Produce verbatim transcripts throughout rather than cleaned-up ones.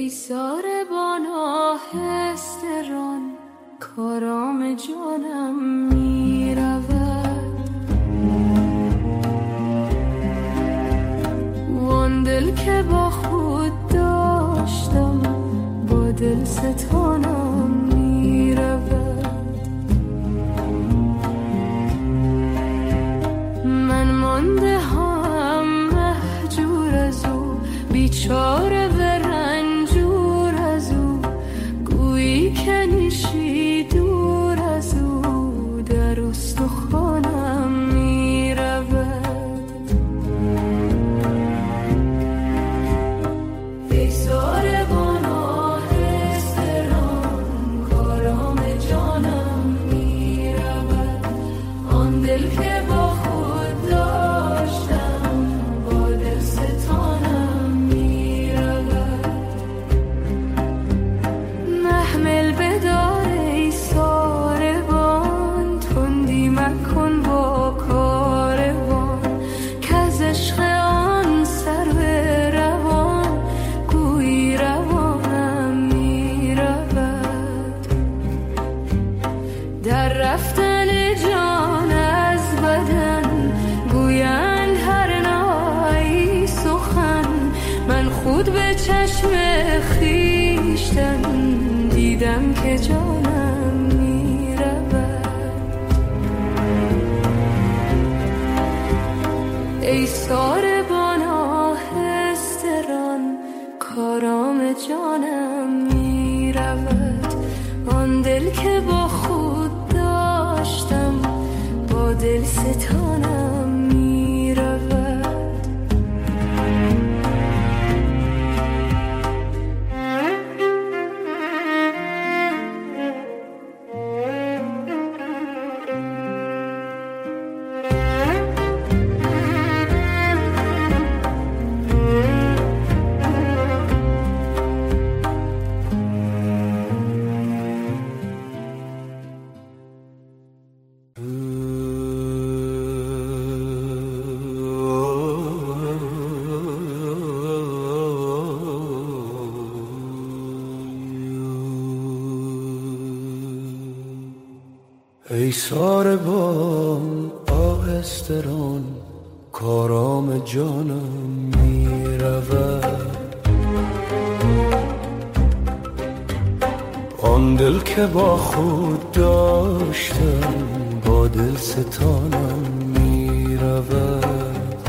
ای ساربان آهستران کارام جانم می رود، وان دل که با خود داشتم با دل ستانم می رود. من مانده هم مهجور از او، بیچاره و رنجور از او، گویی که نیشی دور از او در استخوانم می رود. ای ساربان آهستران کارام جانم می رود، آن دل که با خود داشتم با دل ستانم می رود. محمل بدار ای ساربان، تندی مکن با کاروان، که از عشق آن سرو روان گویی روانم می رود. در رفتن جان از بدن گویند هر نایی سخن، من خود به چشم خویشتن دیدم که جانم می رود. ای ساربان آهستران کارام جانم می رود، آن دل که با خود داشتم با دل ستانم می رود. ای ساربان آهستران کارام جانم می رود، آن دل که با خود داشتم با دل ستانم می رود.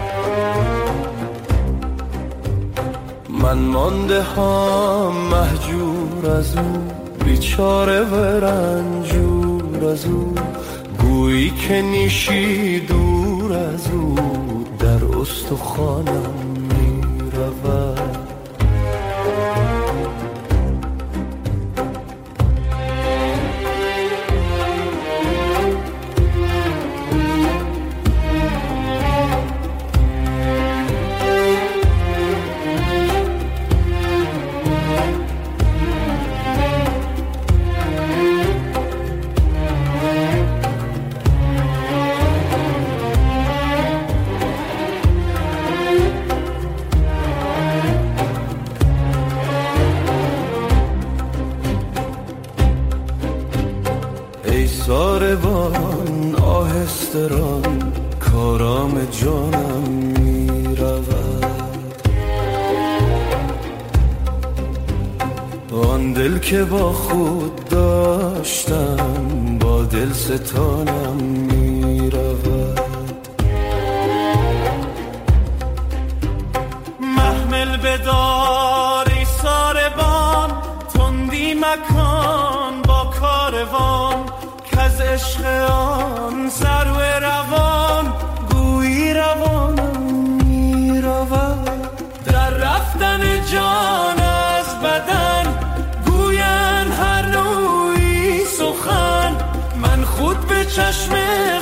من مانده هم مهجور از او، بیچاره و رنجور از او، گویی که نیشی دور از او در استخوانم می رود. ساربان آهستران کارام جانم می رود، آن دل که با خود داشتم با دل ستانم می رود. محمل بدار ای ساربان، تندی مکان با کاروان، از عشق آن سرو روان گویی روانم می رود. در رفتن جان از بدن گویند هر نوعی سخن، من خود به چشم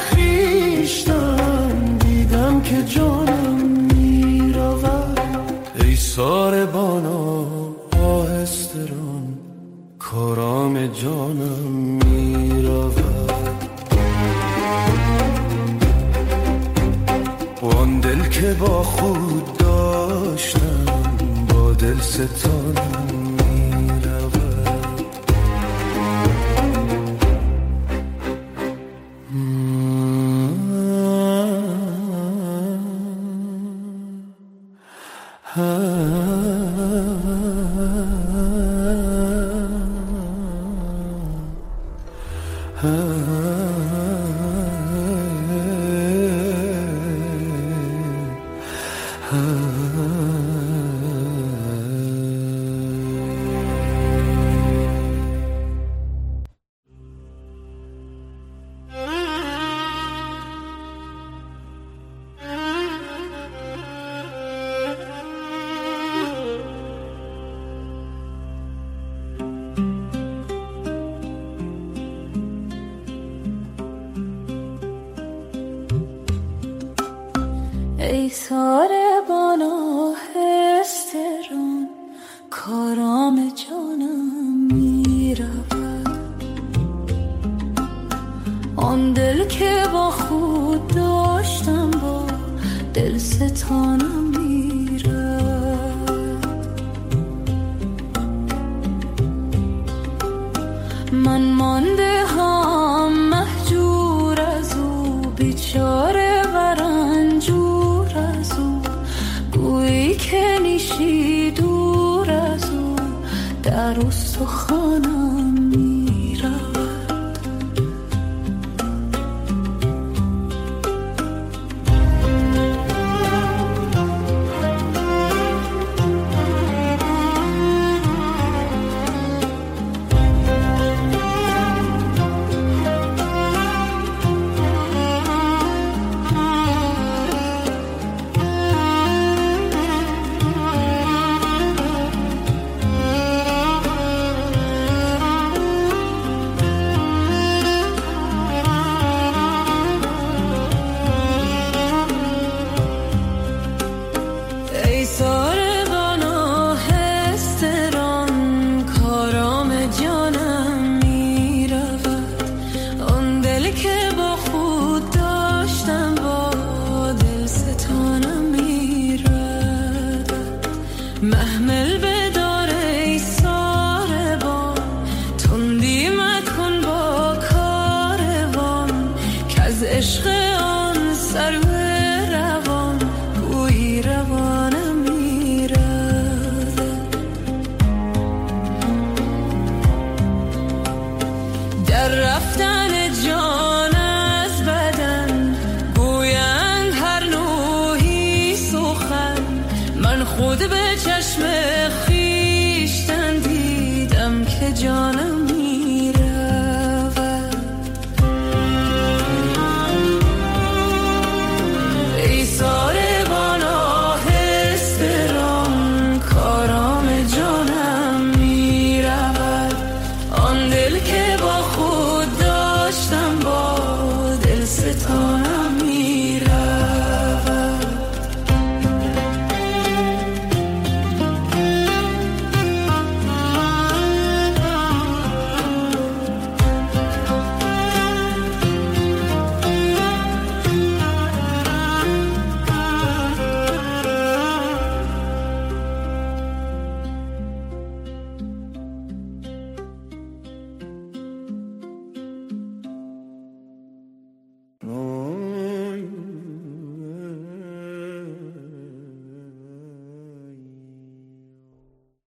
خویشتن دیدم که جانم می رود. ای ساربان آهستران کارام جانم می رود، وان دل که با خود داشتم با دل ستانم ای ساربان آهستران کارام جانم می رود آن دل که با خود داشتم با دل ستانم می رود من مانده هم مهجور از او بیچاره و رنجور از او گویی که نیشی دور از او در استخوانم می رود محمل به